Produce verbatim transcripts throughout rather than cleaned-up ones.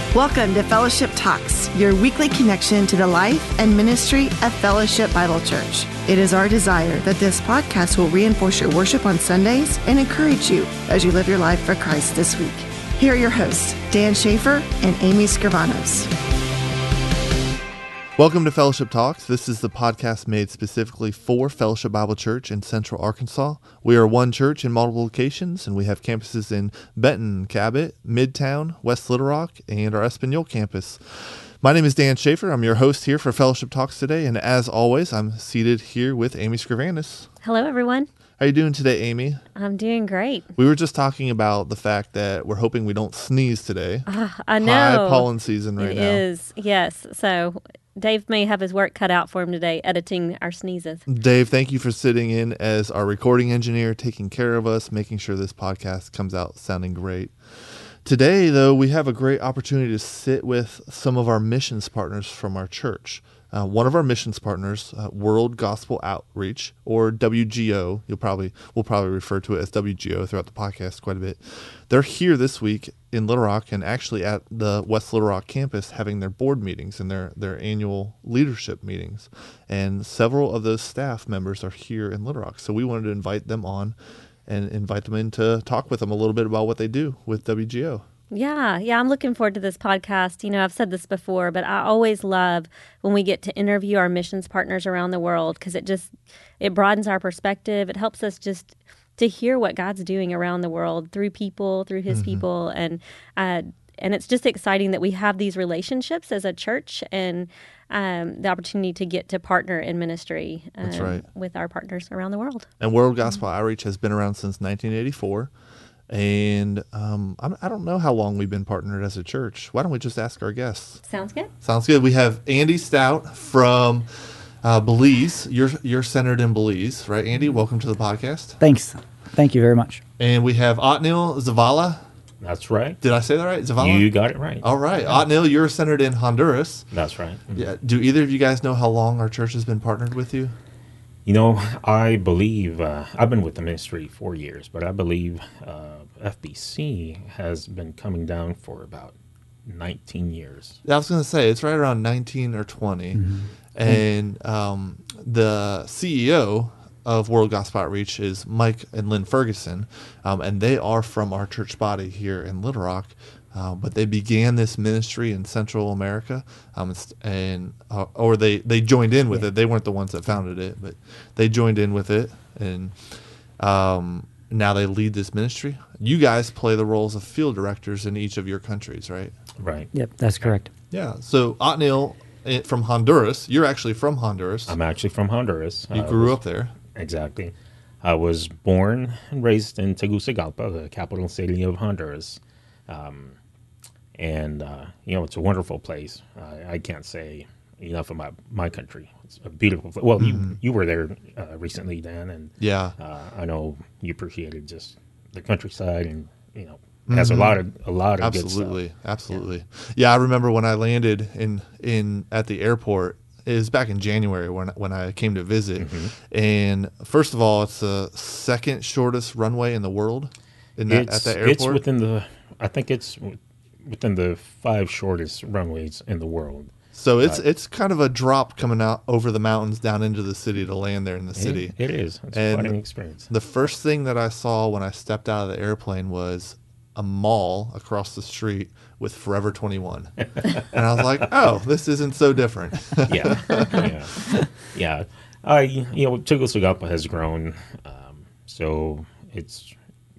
Welcome to Fellowship Talks, your weekly connection to the life and ministry of Fellowship Bible Church. It is our desire that this podcast will reinforce your worship on Sundays and encourage you as you live your life for Christ this week. Here are your hosts, Dan Schaefer and Amy Scrivanos. Welcome to Fellowship Talks. This is the podcast made specifically for Fellowship Bible Church in Central Arkansas. We are one church in multiple locations, and we have campuses in Benton, Cabot, Midtown, West Little Rock, and our Espanol campus. My name is Dan Schaefer. I'm your host here for Fellowship Talks today, and as always, I'm seated here with Amy Scrivanos. Hello, everyone. How are you doing today, Amy? I'm doing great. We were just talking about the fact that we're hoping we don't sneeze today. Uh, I know. High pollen season right it now. It is, yes. So Dave may have his work cut out for him today, editing our sneezes. Dave, thank you for sitting in as our recording engineer, taking care of us, making sure this podcast comes out sounding great. Today, though, we have a great opportunity to sit with some of our missions partners from our church. Uh, one of our missions partners, uh, World Gospel Outreach, or W G O, you'll probably we'll probably refer to it as W G O throughout the podcast quite a bit. They're here this week in Little Rock and actually at the West Little Rock campus having their board meetings and their, their annual leadership meetings. And several of those staff members are here in Little Rock. So we wanted to invite them on and invite them in to talk with them a little bit about what they do with W G O. Yeah, yeah, I'm looking forward to this podcast. You know, I've said this before, but I always love when we get to interview our missions partners around the world because it just, it broadens our perspective. It helps us just to hear what God's doing around the world through people, through his mm-hmm. people. And uh, and it's just exciting that we have these relationships as a church and um, the opportunity to get to partner in ministry um, That's right. with our partners around the world. And World Gospel mm-hmm. Outreach has been around since nineteen eighty-four. And um, I don't know how long we've been partnered as a church. Why don't we just ask our guests? Sounds good. Sounds good. We have Andy Stout from uh, Belize. You're you're centered in Belize, right, Andy? Welcome to the podcast. Thanks. Thank you very much. And we have Otniel Zavala. That's right. Did I say that right? Zavala? You got it right. All right. Yeah. Otniel, you're centered in Honduras. That's right. Mm-hmm. Yeah. Do either of you guys know how long our church has been partnered with you? You know, I believe, uh, I've been with the ministry for years, but I believe uh, F B C has been coming down for about nineteen years. Yeah, I was going to say, it's right around nineteen or twenty. Mm-hmm. And um, the C E O of World Gospel Outreach is Mike and Lynn Ferguson, um, and they are from our church body here in Little Rock. Uh, but they began this ministry in Central America, um, and uh, or they, they joined in with yeah. it. They weren't the ones that founded it, but they joined in with it, and um, now they lead this ministry. You guys play the roles of field directors in each of your countries, right? Right. Yep, that's correct. Yeah. So Otniel from Honduras, you're actually from Honduras. I'm actually from Honduras. You grew was, up there. Exactly. I was born and raised in Tegucigalpa, the capital city of Honduras. Um, and, uh, you know, it's a wonderful place. Uh, I can't say enough about my country. It's a beautiful place. Well, mm-hmm. you you were there uh, recently, Dan, and yeah, uh, I know you appreciated just the countryside, and, you know, it has mm-hmm. a lot of a lot of absolutely, good stuff. Absolutely. Yeah. yeah, I remember when I landed in, in at the airport. It was back in January when when I came to visit. Mm-hmm. And first of all, it's the second shortest runway in the world in that, at that airport. It's within the, I think it's within the five shortest runways in the world. So it's uh, it's kind of a drop coming out over the mountains down into the city to land there in the city. It, it is. It's and quite an experience. The first thing that I saw when I stepped out of the airplane was a mall across the street with Forever twenty-one. And I was like, oh, this isn't so different. yeah. Yeah. Yeah. Uh, you know, Tegucigalpa has grown. Um, so it's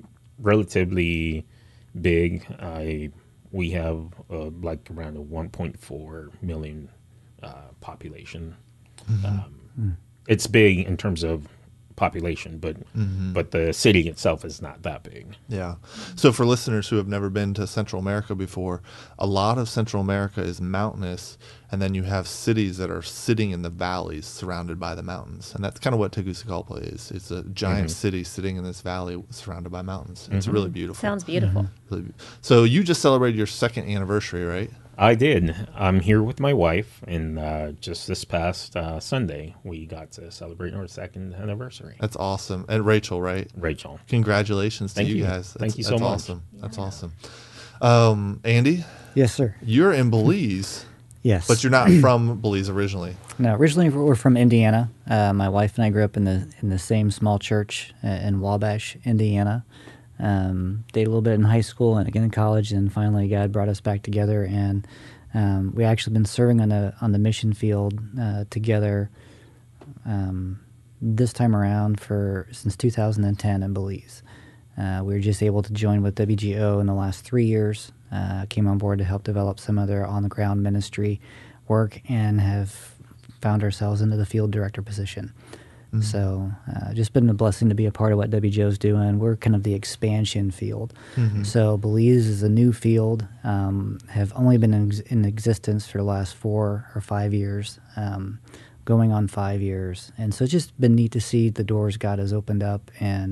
relatively big. I we have uh, like around a one point four million uh, population. Mm-hmm. Um, mm. It's big in terms of population, but mm-hmm. but the city itself is not that big. Yeah. So for listeners who have never been to Central America before, a lot of Central America is mountainous, and then you have cities that are sitting in the valleys surrounded by the mountains. And that's kind of what Tegucigalpa is. It's a giant mm-hmm. city sitting in this valley surrounded by mountains. Mm-hmm. It's really beautiful. Sounds beautiful. Mm-hmm. Really be- so you just celebrated your second anniversary, right? I did. I'm here with my wife, and uh, just this past uh, Sunday, we got to celebrate our second anniversary. That's awesome. And Rachel, right? Rachel. Congratulations to Thank you, you guys. That's, Thank you so that's much. Awesome. That's yeah. awesome. Um, Andy, Yes, sir. you're in Belize, Yes. but you're not from Belize originally. No, originally we're from Indiana. Uh, my wife and I grew up in the in the same small church uh, in Wabash, Indiana. Um, stayed a little bit in high school and again in college, and finally God brought us back together. And um, we actually been serving on the on the mission field uh, together um, this time around for since two thousand ten in Belize. Uh, we were just able to join with W G O in the last three years. Uh, came on board to help develop some other on-the-ground ministry work and have found ourselves into the field director position. Mm-hmm. So uh, just been a blessing to be a part of what W G O is doing. We're kind of the expansion field. Mm-hmm. So Belize is a new field, um, have only been in, ex- in existence for the last four or five years, um, going on five years. And so it's just been neat to see the doors God has opened up and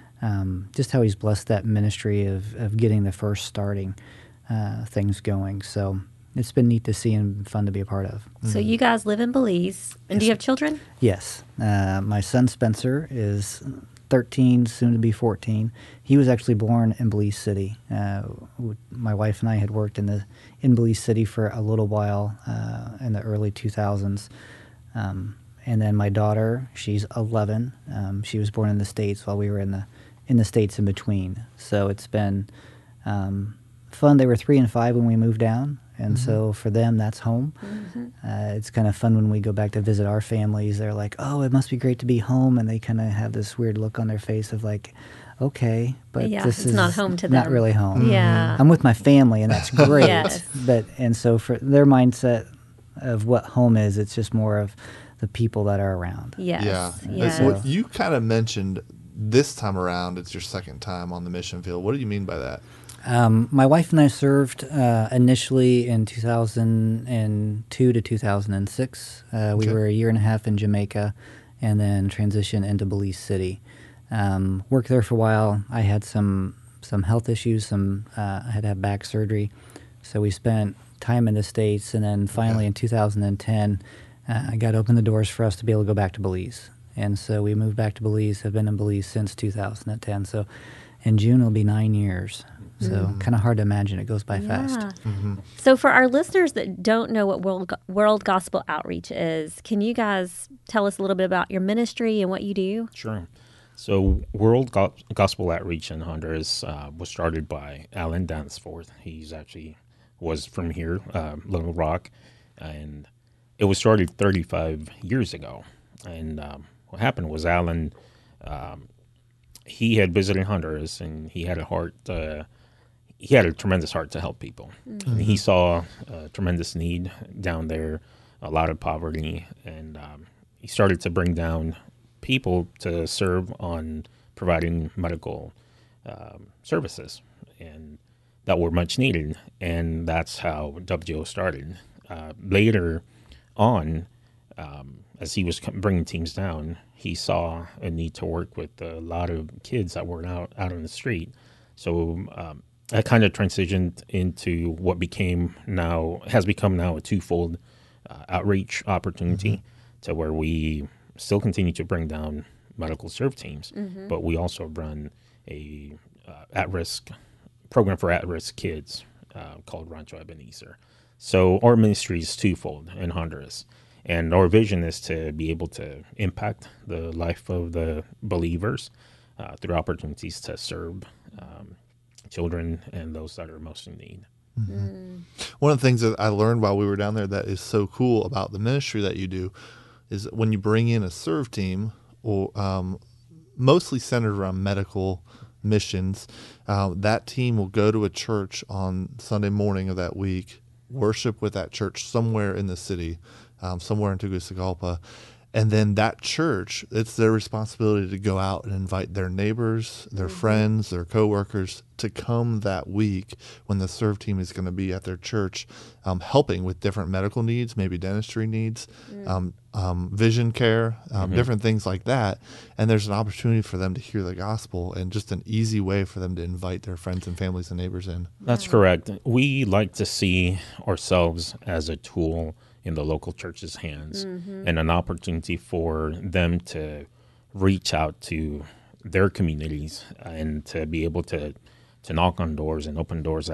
um, just how he's blessed that ministry of, of getting the first starting uh, things going. So it's been neat to see and fun to be a part of. So you guys live in Belize, and Yes. do you have children? Yes. Uh, my son Spencer is thirteen, soon to be fourteen. He was actually born in Belize City. Uh, w- my wife and I had worked in the in Belize City for a little while uh, in the early two thousands. Um, and then my daughter, she's eleven. Um, she was born in the States while we were in the in the States in between. So it's been um, fun. They were three and five when we moved down. And mm-hmm. so for them, that's home. Mm-hmm. Uh, it's kind of fun when we go back to visit our families. They're like, oh, it must be great to be home. And they kind of have this weird look on their face of like, okay, but yeah, this it's is not home to not them. really home. Yeah. I'm with my family, and that's great. Yes. But and so for their mindset of what home is, it's just more of the people that are around. Yes. Yeah. Yes. What you kind of mentioned this time around, it's your second time on the mission field. What do you mean by that? Um, my wife and I served uh, initially in two thousand two to two thousand six. Uh, we Okay. were a year and a half in Jamaica and then transitioned into Belize City. Um, worked there for a while. I had some some health issues. Some uh, I had to have back surgery. So we spent time in the States. And then finally Okay. in two thousand ten, uh, I got opened the doors for us to be able to go back to Belize. And so we moved back to Belize, have been in Belize since two thousand ten. So in June, it'll be nine years. So mm. kind of hard to imagine. It goes by Yeah. fast. Mm-hmm. So for our listeners that don't know what World World Gospel Outreach is, can you guys tell us a little bit about your ministry and what you do? Sure. So World Go- Gospel Outreach in Honduras uh, was started by Alan Dansforth. He's actually was from here, uh, Little Rock, and it was started thirty-five years ago. And um, what happened was Alan, um, he had visited Honduras, and he had a heart. Uh, he had a tremendous heart to help people. Mm-hmm. And he saw a tremendous need down there, a lot of poverty, and um, he started to bring down people to serve on providing medical um, services, and that were much needed. And that's how W G O started. Uh, later on, um, as he was bringing teams down, he saw a need to work with a lot of kids that were out, out on the street. So um, I kind of transitioned into what became now, has become now a twofold uh, outreach opportunity mm-hmm. to where we still continue to bring down medical serve teams, mm-hmm. but we also run a uh, at-risk program for at-risk kids uh, called Rancho Ebenezer. So our ministry is twofold in Honduras. And our vision is to be able to impact the life of the believers uh, through opportunities to serve um, children and those that are most in need. Mm-hmm. Mm. One of the things that I learned while we were down there that is so cool about the ministry that you do is that when you bring in a serve team, or um, mostly centered around medical missions, uh, that team will go to a church on Sunday morning of that week, worship with that church somewhere in the city, um, somewhere in Tegucigalpa. And then that church, it's their responsibility to go out and invite their neighbors, their mm-hmm. friends, their coworkers to come that week when the serve team is going to be at their church, um, helping with different medical needs, maybe dentistry needs, mm. um, um, vision care, um, mm-hmm. different things like that. And there's an opportunity for them to hear the gospel and just an easy way for them to invite their friends and families and neighbors in. That's correct. We like to see ourselves as a tool in the local church's hands mm-hmm. and an opportunity for them to reach out to their communities and to be able to to knock on doors and open doors that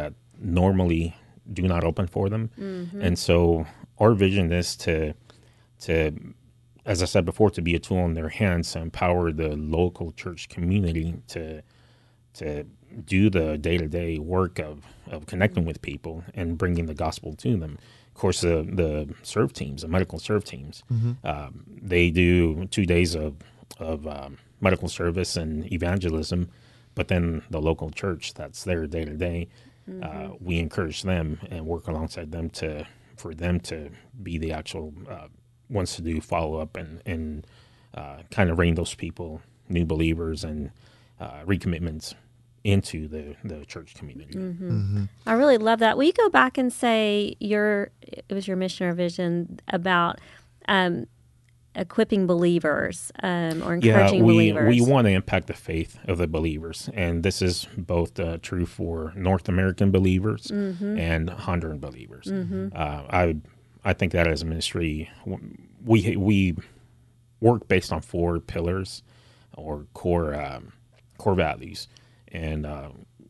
normally do not open for them. Mm-hmm. And so our vision is to, to, as I said before, to be a tool in their hands to empower the local church community to, to do the day-to-day work of, of connecting with people and bringing the gospel to them. Of course, the, the serve teams, the medical serve teams, mm-hmm. um, they do two days of, of um, medical service and evangelism, but then the local church that's there day-to-day, mm-hmm. uh, we encourage them and work alongside them to for them to be the actual uh, ones to do follow-up and, and uh, kind of rein those people, new believers and uh, recommitments into the, the church community. Mm-hmm. Mm-hmm. I really love that. Will you go back and say your it was your mission or vision about um, equipping believers um, or encouraging yeah, we, believers? we want to impact the faith of the believers, and this is both uh, true for North American believers mm-hmm. and Honduran believers. Mm-hmm. Uh, I I think that as a ministry, we we work based on four pillars or core um, core values. And uh,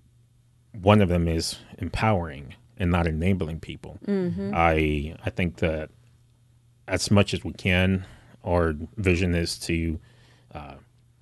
one of them is empowering and not enabling people. Mm-hmm. I I think that as much as we can, our vision is to uh,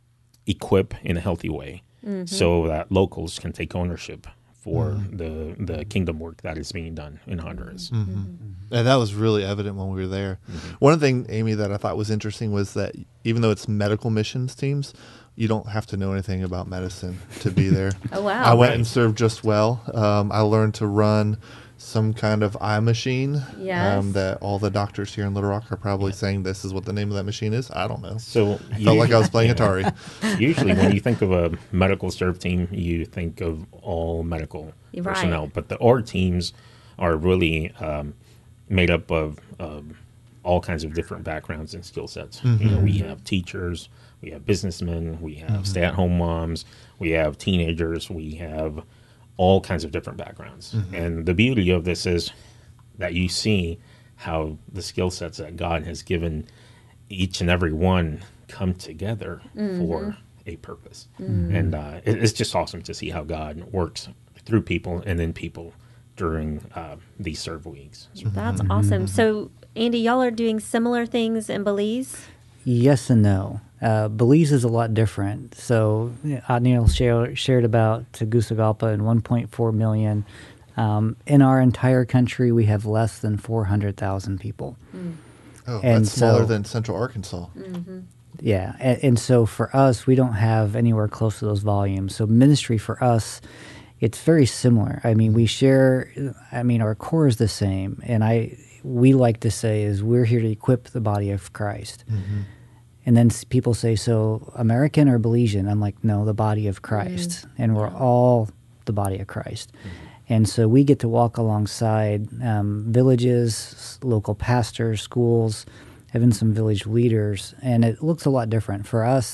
equip in a healthy way mm-hmm. so that locals can take ownership for mm-hmm. the, the kingdom work that is being done in Honduras. Mm-hmm. Mm-hmm. And that was really evident when we were there. Mm-hmm. One thing, Amy, that I thought was interesting was that even though it's medical missions teams, you don't have to know anything about medicine to be there. Oh, wow. I went right. and served just well. Um, I learned to run some kind of eye machine yes. um, that all the doctors here in Little Rock are probably yeah. saying this is what the name of that machine is. I don't know. So I felt like I was playing yeah. Atari. Usually when you think of a medical serve team, you think of all medical right. personnel. But the our teams are really um, made up of uh, all kinds of different backgrounds and skill sets. Mm-hmm. You know, we have teachers, we have businessmen, we have mm-hmm. stay-at-home moms, we have teenagers, we have all kinds of different backgrounds. Mm-hmm. And the beauty of this is that you see how the skill sets that God has given each and every one come together mm-hmm. for a purpose. Mm-hmm. And uh, it, it's just awesome to see how God works through people and in people during uh, these serve weeks. So, that's mm-hmm. awesome. So, Andy, y'all are doing similar things in Belize? Yes and no. Uh, Belize is a lot different. So Adniel share, shared about Tegucigalpa and one point four million. Um, in our entire country, we have less than four hundred thousand people. Mm. Oh, and that's smaller so, than Central Arkansas. Mm-hmm. Yeah, and, and so for us, we don't have anywhere close to those volumes. So ministry for us, it's very similar. I mean, we share, I mean, our core is the same. And I, we like to say is we're here to equip the body of Christ. Mm-hmm. And then people say, so American or Belizean? I'm like, no, the body of Christ. Mm-hmm. And we're yeah. all the body of Christ. Mm-hmm. And so we get to walk alongside um, villages, local pastors, schools, even some village leaders. And it looks a lot different. For us,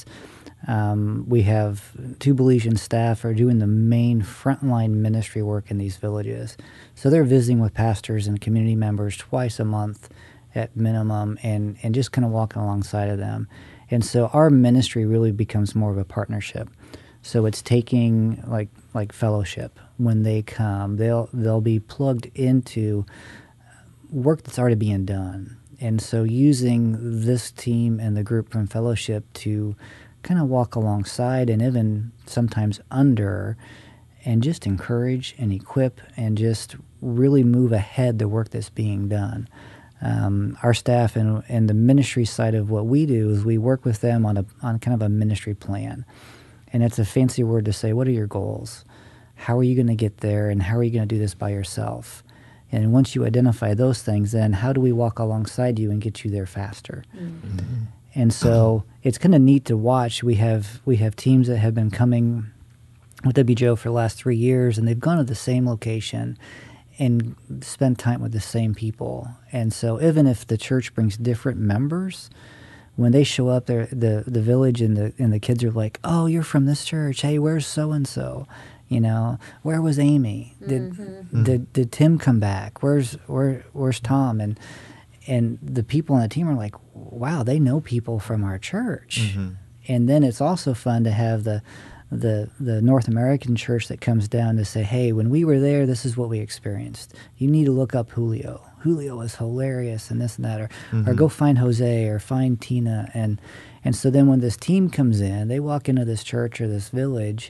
um, we have two Belizean staff are doing the main frontline ministry work in these villages. So they're visiting with pastors and community members twice a month at minimum, and, and just kind of walking alongside of them. And so our ministry really becomes more of a partnership. So it's taking like like fellowship. When they come, they'll they'll be plugged into work that's already being done. And so using this team and the group from fellowship to kind of walk alongside and even sometimes under and just encourage and equip and just really move ahead the work that's being done. Um, our staff and, and the ministry side of what we do is we work with them on a on kind of a ministry plan. And it's a fancy word to say, what are your goals? How are you going to get there? And how are you going to do this by yourself? And once you identify those things, then how do we walk alongside you and get you there faster? Mm-hmm. And so it's kind of neat to watch. We have we have teams that have been coming with W J O for the last three years, and they've gone to the same location and spend time with the same people. And so even if the church brings different members, when they show up there, the the village and the and the kids are like, oh, you're from this church. Hey, where's so-and-so? You know, where was Amy? Did mm-hmm. did did Tim come back? Where's where where's Tom? And and the people on the team are like, wow, they know people from our church. Mm-hmm. And then it's also fun to have the the the North American church that comes down to say, hey, when we were there, this is what we experienced. You need to look up Julio. Julio is hilarious and this and that, or mm-hmm. or go find Jose or find Tina. And and so then when this team comes in, they walk into this church or this village,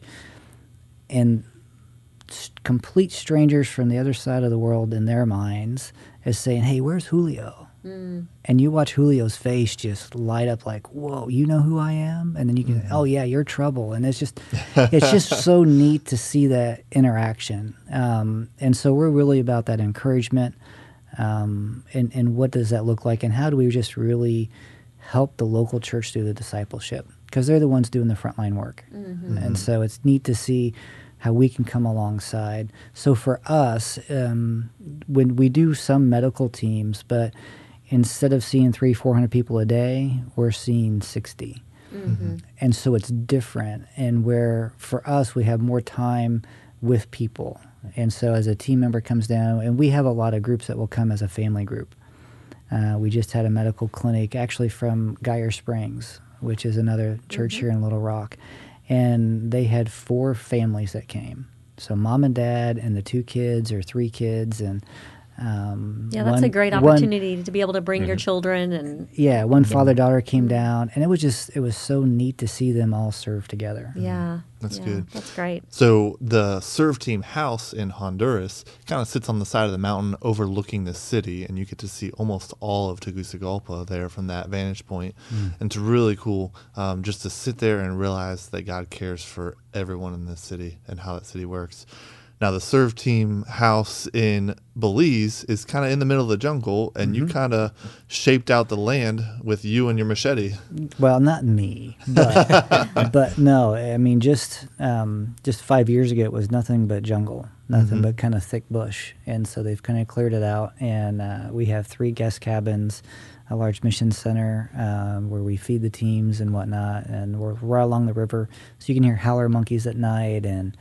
and s- complete strangers from the other side of the world in their minds is saying, hey, where's Julio? Mm. And you watch Julio's face just light up like, whoa, you know who I am? And then you can, mm-hmm. oh yeah, you're trouble. And it's just, it's just so neat to see that interaction. Um, and so we're really about that encouragement. Um, and, and what does that look like? And how do we just really help the local church do the discipleship? Because they're the ones doing the frontline work. Mm-hmm. And so it's neat to see how we can come alongside. So for us, um, when we do some medical teams, but instead of seeing three, four hundred people a day, we're seeing sixty. Mm-hmm. And so it's different. And where for us, we have more time with people. And so as a team member comes down, and we have a lot of groups that will come as a family group. Uh, we just had a medical clinic actually from Geyer Springs, which is another church mm-hmm. here in Little Rock. And they had four families that came. So mom and dad and the two kids or three kids. And um, yeah, that's one, a great opportunity one, to be able to bring mm-hmm. your children. And yeah, one mm-hmm. father-daughter came mm-hmm. down. And it was just, it was so neat to see them all serve together. Yeah. That's yeah, good. That's great. So the Serve Team house in Honduras kind of sits on the side of the mountain overlooking the city, and you get to see almost all of Tegucigalpa there from that vantage point. Mm. And it's really cool um, just to sit there and realize that God cares for everyone in this city and how that city works. Now, the Serve Team house in Belize is kind of in the middle of the jungle, and mm-hmm. you kind of shaped out the land with you and your machete. Well, not me, but, but no, I mean, just um, just five years ago, it was nothing but jungle, nothing mm-hmm. but kind of thick bush. And so they've kind of cleared it out, and uh, we have three guest cabins, a large mission center um, where we feed the teams and whatnot, and we're right along the river, so you can hear howler monkeys at night. And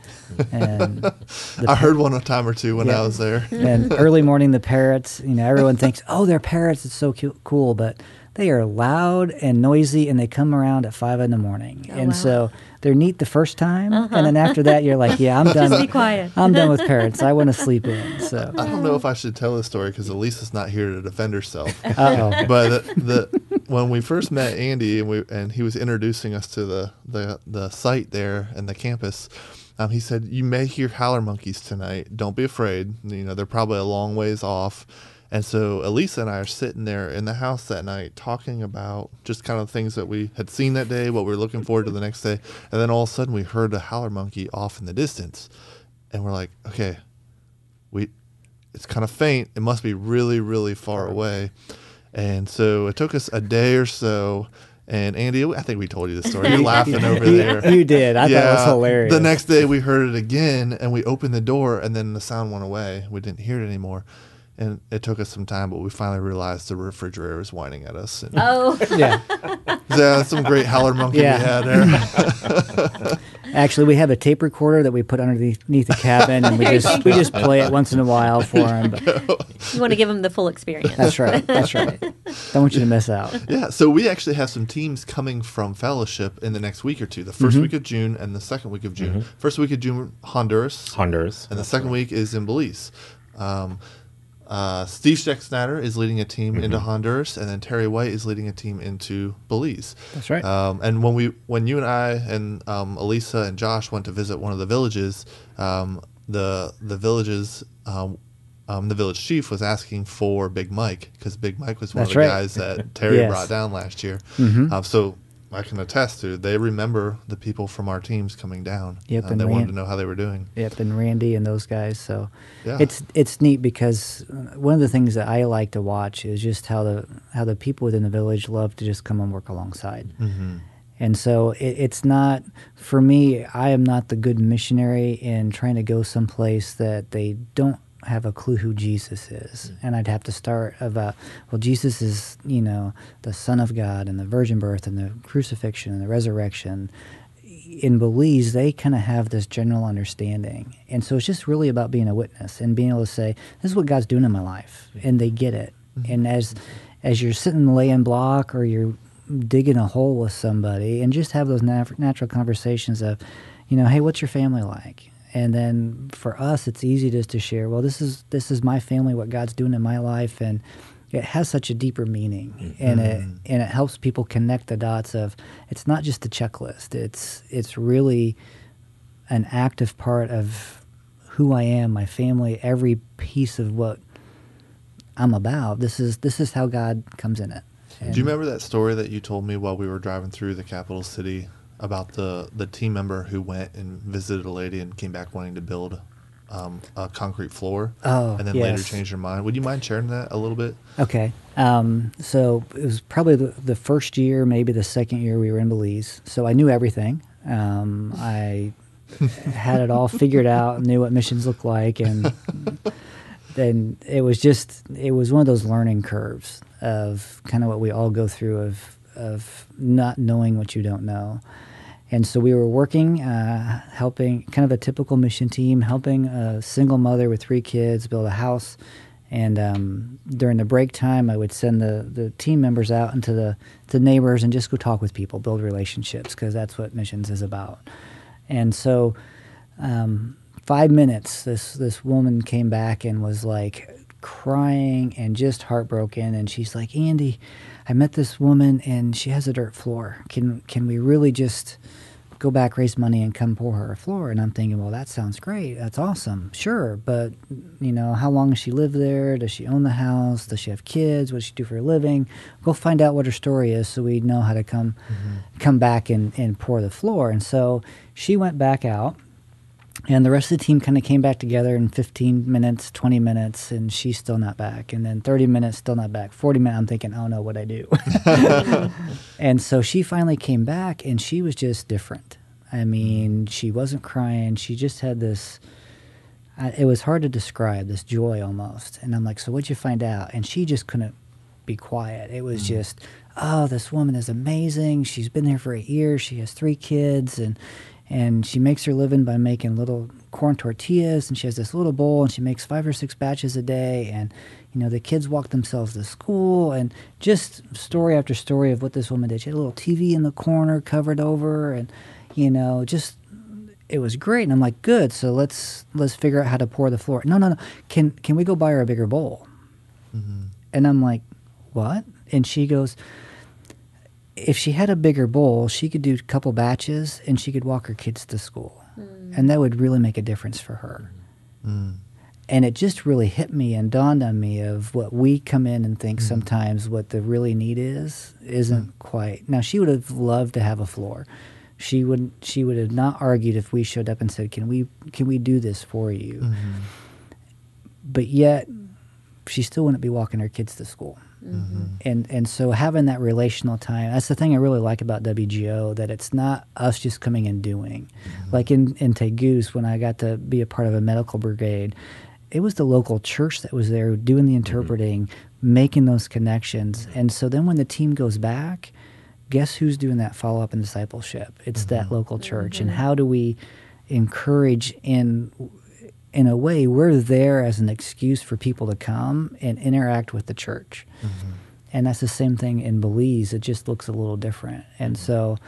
and I heard one a time or two when yeah. I was there. And early morning, the parrots. You know, everyone thinks, "Oh, they're parrots. It's so cu- cool," but they are loud and noisy, and they come around at five in the morning. Oh, and wow. so they're neat the first time, uh-huh. and then after that, you're like, "Yeah, I'm done. Just be quiet. I'm done with parrots. I want to sleep in." So I don't know if I should tell this story because Elisa's not here to defend herself. Uh-oh. But the, the when we first met Andy and we and he was introducing us to the the, the site there and the campus. Um, he said, "You may hear howler monkeys tonight. Don't be afraid. You know, they're probably a long ways off." And so Elisa and I are sitting there in the house that night talking about just kind of things that we had seen that day, what we were looking forward to the next day. And then all of a sudden we heard a howler monkey off in the distance. And we're like, okay, we it's kind of faint. It must be really, really far away. And so it took us a day or so. And Andy, I think we told you the story. You're laughing over there. You did. I yeah, thought it was hilarious. The next day we heard it again, and we opened the door, and then the sound went away. We didn't hear it anymore. And it took us some time, but we finally realized the refrigerator was whining at us. And oh. Yeah. Yeah, some great howler monkey yeah. we had there. Actually, we have a tape recorder that we put underneath the cabin, and we just we just play it once in a while for them. But you want to give them the full experience. That's right. That's right. Don't want you to miss out. Yeah, so we actually have some teams coming from Fellowship in the next week or two. The first mm-hmm. week of June and the second week of June. Mm-hmm. First week of June, Honduras. Honduras. And the second right. week is in Belize. Um, Uh, Steve Stecksnyder is leading a team mm-hmm. into Honduras, and then Terry White is leading a team into Belize. That's right. Um, and when we, when you and I and um, Elisa and Josh went to visit one of the villages, um, the the villages, um, um, the village chief was asking for Big Mike because Big Mike was one That's of the right. guys that Terry yes. brought down last year. Mm-hmm. Um, so I can attest to they remember the people from our teams coming down. Yep, uh, and they Rand- wanted to know how they were doing. Yep, and Randy and those guys. So yeah. it's it's neat because one of the things that I like to watch is just how the how the people within the village love to just come and work alongside. Mm-hmm. And so it, it's not, for me, I am not the good missionary in trying to go someplace that they don't have a clue who Jesus is. Mm-hmm. And I'd have to start about, well, Jesus is, you know, the Son of God and the virgin birth and the crucifixion and the resurrection. In Belize, they kind of have this general understanding. And so it's just really about being a witness and being able to say, this is what God's doing in my life. And they get it. Mm-hmm. And as as you're sitting laying block or you're digging a hole with somebody and just have those nat- natural conversations of, you know, hey, what's your family like? And then for us, it's easy just to share, well, this is this is my family, what God's doing in my life, and it has such a deeper meaning, mm-hmm. and it and it helps people connect the dots of it's not just a checklist. It's it's really an active part of who I am, my family, every piece of what I'm about. This is this is how God comes in it. And do you remember that story that you told me while we were driving through the capital city about the, the team member who went and visited a lady and came back wanting to build um, a concrete floor, oh, and then yes. later changed her mind? Would you mind sharing that a little bit? Okay. Um, so it was probably the, the first year, maybe the second year we were in Belize. So I knew everything. Um, I had it all figured out, knew what missions looked like, and then it was just, it was one of those learning curves of kind of what we all go through of of not knowing what you don't know. And so we were working, uh, helping kind of a typical mission team, helping a single mother with three kids build a house. And um, during the break time, I would send the, the team members out into the to neighbors and just go talk with people, build relationships, because that's what missions is about. And so um, five minutes, this, this woman came back and was like crying and just heartbroken. And she's like, Andy, I met this woman and she has a dirt floor. Can can we really just go back, raise money, and come pour her a floor? And I'm thinking, well, that sounds great. That's awesome. Sure. But, you know, how long does she live there? Does she own the house? Does she have kids? What does she do for a living? Go find out what her story is so we know how to come mm-hmm. come back and, and pour the floor. And so she went back out. And the rest of the team kind of came back together in fifteen minutes, twenty minutes, and she's still not back. And then thirty minutes, still not back. forty minutes, I'm thinking, oh no, what'd I do? And so she finally came back, and she was just different. I mean, she wasn't crying. She just had this, uh, it was hard to describe, this joy almost. And I'm like, so what'd you find out? And she just couldn't be quiet. It was mm-hmm. just, oh, this woman is amazing. She's been there for eight years. She has three kids, and And she makes her living by making little corn tortillas, and she has this little bowl, and she makes five or six batches a day. And, you know, the kids walk themselves to school, and just story after story of what this woman did. She had a little T V in the corner covered over, and, you know, just, it was great. And I'm like, good, so let's let's figure out how to pour the floor. No, no, no, can, can we go buy her a bigger bowl? Mm-hmm. And I'm like, what? And she goes, if she had a bigger bowl, she could do a couple batches and she could walk her kids to school. Mm. And that would really make a difference for her. Mm. And it just really hit me and dawned on me of what we come in and think mm. sometimes what the really need is, isn't mm. quite. Now, she would have loved to have a floor. She would she would have not argued if we showed up and said, can we can we do this for you? Mm-hmm. But yet, she still wouldn't be walking her kids to school. Mm-hmm. And and so having that relational time, that's the thing I really like about W G O, that it's not us just coming and doing. Mm-hmm. Like in, in Tegus, when I got to be a part of a medical brigade, it was the local church that was there doing the interpreting, mm-hmm. making those connections. And so then when the team goes back, guess who's doing that follow-up and discipleship? It's mm-hmm. that local church. Mm-hmm. And how do we encourage in... in a way, we're there as an excuse for people to come and interact with the church. Mm-hmm. And that's the same thing in Belize. It just looks a little different. And so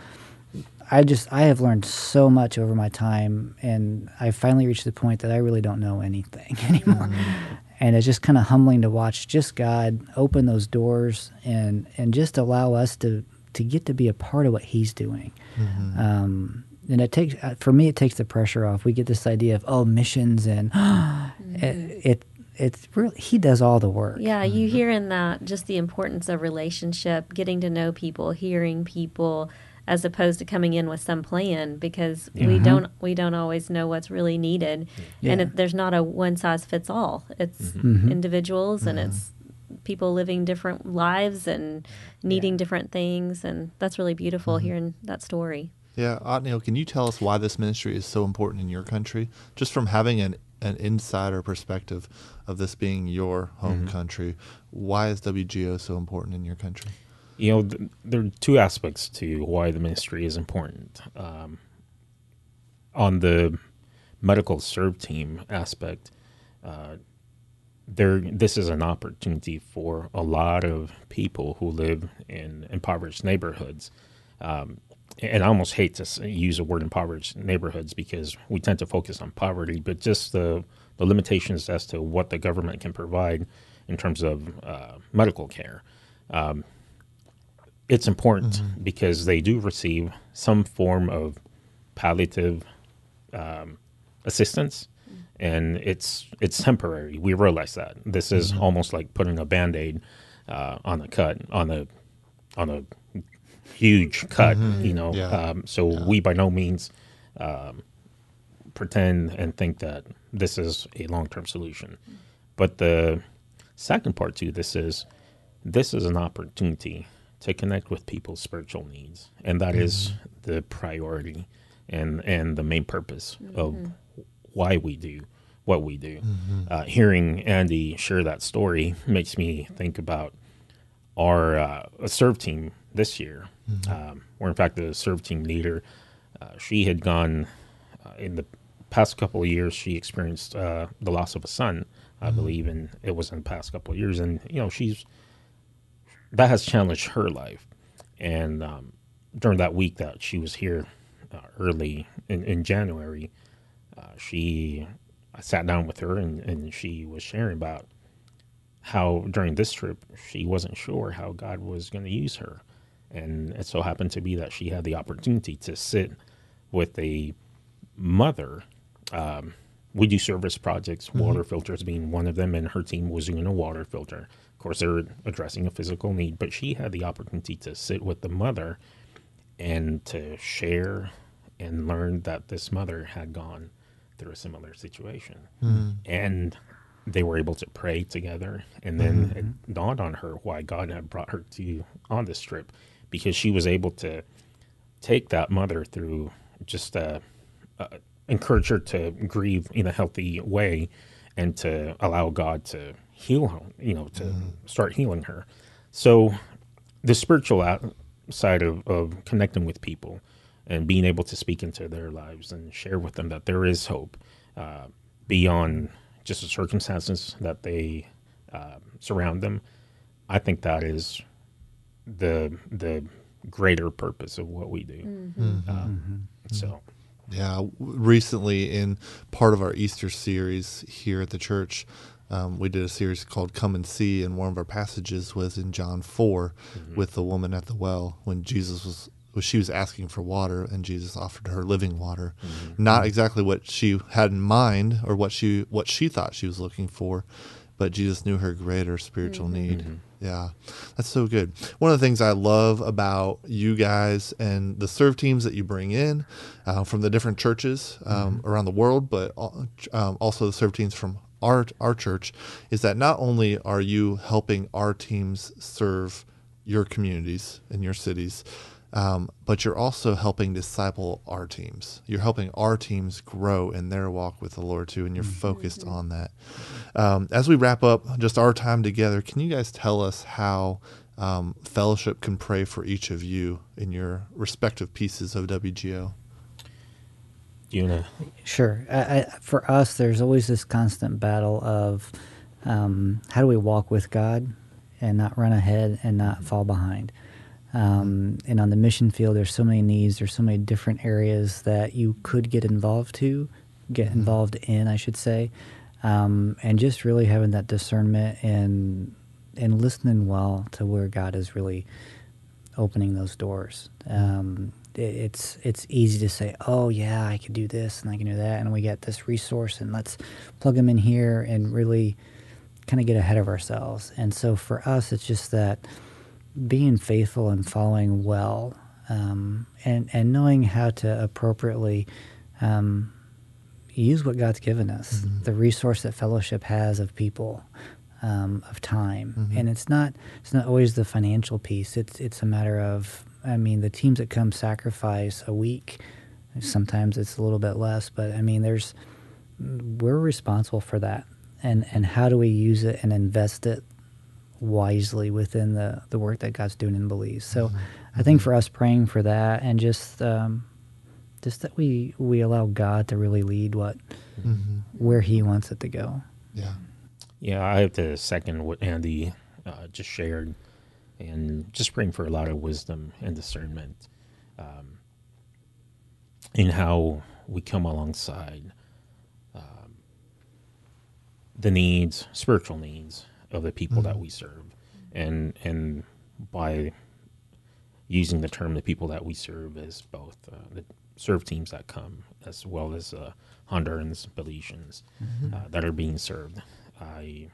I just, I have learned so much over my time, and I finally reached the point that I really don't know anything anymore. Mm-hmm. And it's just kind of humbling to watch just God open those doors and, and just allow us to, to get to be a part of what He's doing. Mm-hmm. Um, And it takes, for me, it takes the pressure off. We get this idea of, oh, missions, and mm-hmm. it, it it's really, He does all the work. Yeah, mm-hmm. you hear in that just the importance of relationship, getting to know people, hearing people, as opposed to coming in with some plan, because mm-hmm. we don't we don't always know what's really needed, yeah. and it, there's not a one size fits all. It's mm-hmm. individuals, mm-hmm. and it's people living different lives and needing yeah. different things, and that's really beautiful mm-hmm. hearing that story. Yeah, Otniel, can you tell us why this ministry is so important in your country? Just from having an, an insider perspective of this being your home mm-hmm. country, why is W G O so important in your country? You know, th- there are two aspects to why the ministry is important. Um, on the medical serve team aspect, uh, there this is an opportunity for a lot of people who live in impoverished neighborhoods. Um, and I almost hate to s- use a word impoverished neighborhoods because we tend to focus on poverty, but just the, the limitations as to what the government can provide in terms of uh, medical care. Um, it's important mm-hmm. because they do receive some form of palliative um, assistance, mm-hmm. and it's it's temporary. We realize that. This is mm-hmm. almost like putting a Band-Aid uh, on a cut, on a on a huge cut, mm-hmm. you know. Yeah. Um, so yeah. we by no means um, pretend and think that this is a long-term solution. But the second part to this is this is an opportunity to connect with people's spiritual needs, and that mm-hmm. is the priority and and the main purpose mm-hmm. of why we do what we do. Mm-hmm. Uh, hearing Andy share that story makes me think about our uh, a serve team this year, mm-hmm. um, or in fact the serve team leader. Uh, she had gone uh, in the past couple of years. She experienced uh, the loss of a son, I mm-hmm. believe, and it was in the past couple of years. And you know, she's that has challenged her life. And um, during that week that she was here, uh, early in, in January, uh, she I sat down with her and, and she was sharing about how during this trip she wasn't sure how God was going to use her. And it so happened to be that she had the opportunity to sit with a mother. Um, we do service projects, mm-hmm. water filters being one of them, and her team was doing a water filter. Of course, they're addressing a physical need, but she had the opportunity to sit with the mother and to share and learn that this mother had gone through a similar situation. Mm-hmm. And they were able to pray together. And then mm-hmm. it dawned on her why God had brought her to on this trip, because she was able to take that mother through just uh, uh, encourage her to grieve in a healthy way and to allow God to heal her, you know, to mm. start healing her. So the spiritual side of, of connecting with people and being able to speak into their lives and share with them that there is hope uh, beyond just the circumstances that they uh, surround them. I think that is the the greater purpose of what we do. Mm-hmm. Um, mm-hmm. So, yeah, recently in part of our Easter series here at the church, um, we did a series called "Come and See," and one of our passages was in John four mm-hmm. with the woman at the well when Jesus was. She was asking for water, and Jesus offered her living water. Mm-hmm. Not exactly what she had in mind or what she what she thought she was looking for, but Jesus knew her greater spiritual mm-hmm. need. Mm-hmm. Yeah, that's so good. One of the things I love about you guys and the serve teams that you bring in uh, from the different churches um, mm-hmm. around the world, but um, also the serve teams from our our church, is that not only are you helping our teams serve your communities and your cities, Um, but you're also helping disciple our teams. You're helping our teams grow in their walk with the Lord too, and you're mm-hmm. focused on that. Um, as we wrap up just our time together, can you guys tell us how um, Fellowship can pray for each of you in your respective pieces of W G O? You know, sure. I, I, for us, there's always this constant battle of um, how do we walk with God and not run ahead and not fall behind. Um, and on the mission field, there's so many needs. There's so many different areas that you could get involved to, get mm-hmm. involved in, I should say, um, and just really having that discernment and and listening well to where God is really opening those doors. Um, it, it's it's easy to say, oh yeah, I can do this and I can do that, and we get this resource, and let's plug them in here, and really kind of get ahead of ourselves. And so for us, it's just that. Being faithful and following well, um, and and knowing how to appropriately um, use what God's given us, mm-hmm. the resource that Fellowship has of people, um, of time, mm-hmm. and it's not it's not always the financial piece. It's it's a matter of, I mean, the teams that come sacrifice a week. Sometimes it's a little bit less, but I mean, there's we're responsible for that, and and how do we use it and invest it wisely within the, the work that God's doing in Belize. So mm-hmm. I think for us praying for that, and just um, just that we we allow God to really lead what mm-hmm. where He wants it to go. Yeah, yeah. I have to second what Andy uh, just shared, and just praying for a lot of wisdom and discernment. Um, in how we come alongside um, the needs, spiritual needs of the people mm-hmm. that we serve. And and by using the term the people that we serve as both uh, the serve teams that come as well as uh, Hondurans, Belizeans mm-hmm. uh, that are being served. I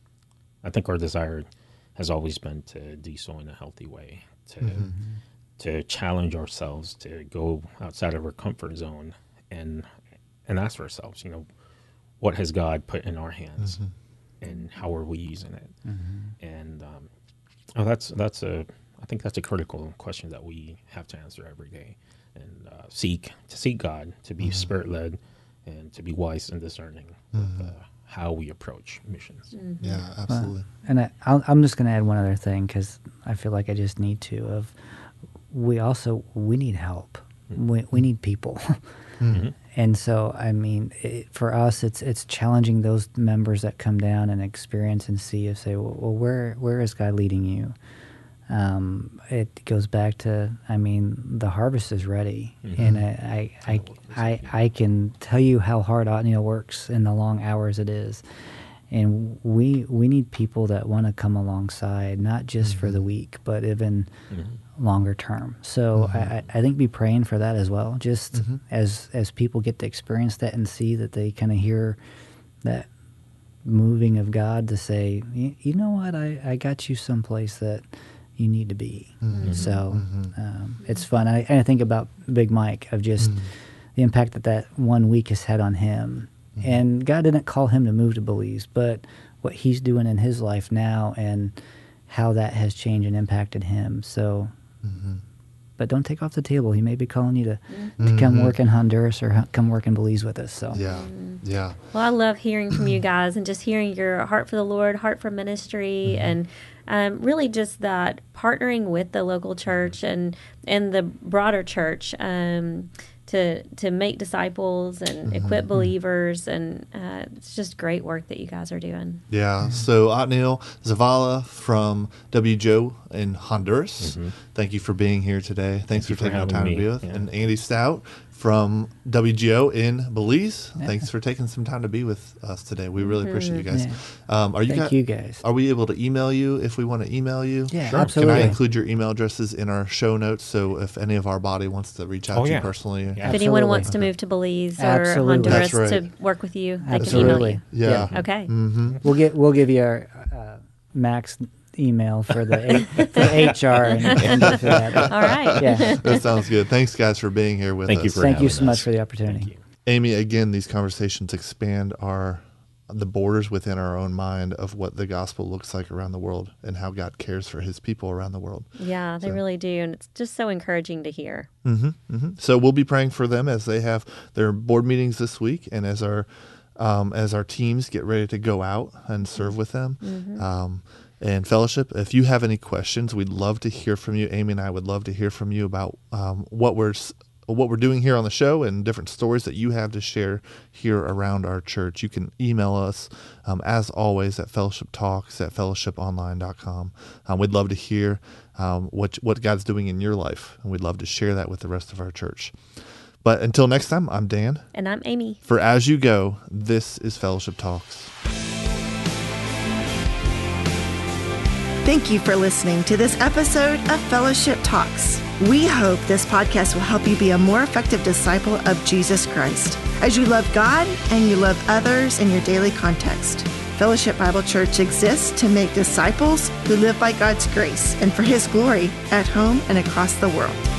I think our desire has always been to do so in a healthy way, to mm-hmm. to challenge ourselves, to go outside of our comfort zone and and ask ourselves, you know, what has God put in our hands mm-hmm. and how are we using it? Mm-hmm. And um, oh, that's that's a I think that's a critical question that we have to answer every day, and uh, seek to seek God, to be mm-hmm. spirit led, and to be wise and discerning mm-hmm. with uh, how we approach missions. Mm-hmm. Yeah, absolutely. Uh, and I, I'll, I'm just going to add one other thing because I feel like I just need to. Of we also we need help. Mm-hmm. We we need people. Mm-hmm. And so, I mean, it, for us, it's it's challenging those members that come down and experience and see and say, well, well where where is God leading you? Um, it goes back to, I mean, the harvest is ready, mm-hmm. and I I, I I I can tell you how hard Othniel works in the long hours it is, and we we need people that want to come alongside, not just mm-hmm. for the week, but even mm-hmm. longer term. So mm-hmm. I, I think be praying for that as well. Just mm-hmm. as as people get to experience that and see that they kind of hear that moving of God to say, you know what, I, I got you someplace that you need to be. Mm-hmm. So mm-hmm. Um, it's fun. I, I think about Big Mike of just mm-hmm. the impact that that one week has had on him. Mm-hmm. And God didn't call him to move to Belize, but what he's doing in his life now and how that has changed and impacted him. So, mm-hmm. but don't take off the table. He may be calling you to, mm-hmm. to come work in Honduras or ha- come work in Belize with us. So yeah, yeah. Well, I love hearing from you guys and just hearing your heart for the Lord, heart for ministry, mm-hmm. and um, really just that partnering with the local church and and the broader church. Um, to to make disciples and mm-hmm. equip believers, and uh, it's just great work that you guys are doing. Yeah, so Othniel Zavala from W J O in Honduras, mm-hmm. thank you for being here today. Thanks Thank for taking for the time me. to be with. Yeah. And Andy Stout from W J O in Belize, yeah. thanks for taking some time to be with us today. We really mm-hmm. appreciate you guys. Yeah. Um, are you Thank guys, you guys. Are we able to email you if we want to email you? Yeah, Sure. absolutely. Can I include your email addresses in our show notes so if any of our body wants to reach out Oh, to yeah. you personally? Yeah. If Absolutely. anyone wants to move to Belize or Absolutely. Honduras That's right. to work with you, they Absolutely. can email you. Yeah. Okay. Mm-hmm. We'll get we'll give you our uh, max email for the, a- for the H R and, and go through that. All right. Yeah. That sounds good. Thanks, guys, for being here with Thank us. you for Thank you having so much us. for the opportunity. Thank you. Amy, again, these conversations expand our the borders within our own mind of what the gospel looks like around the world and how God cares for his people around the world. Yeah, they So. really do. And it's just so encouraging to hear. Mm-hmm, mm-hmm. So we'll be praying for them as they have their board meetings this week, and as our um, as our teams get ready to go out and serve with them. Mm-hmm. Um, and fellowship, if you have any questions, we'd love to hear from you. Amy and I would love to hear from you about um, what we're what we're doing here on the show and different stories that you have to share here around our church. You can email us, um, as always, at fellowship talks at fellowship online dot com. Um, we'd love to hear um, what what God's doing in your life, and we'd love to share that with the rest of our church. But until next time, I'm Dan. And I'm Amy. For As You Go, this is Fellowship Talks. Thank you for listening to this episode of Fellowship Talks. We hope this podcast will help you be a more effective disciple of Jesus Christ as you love God and you love others in your daily context. Fellowship Bible Church exists to make disciples who live by God's grace and for His glory at home and across the world.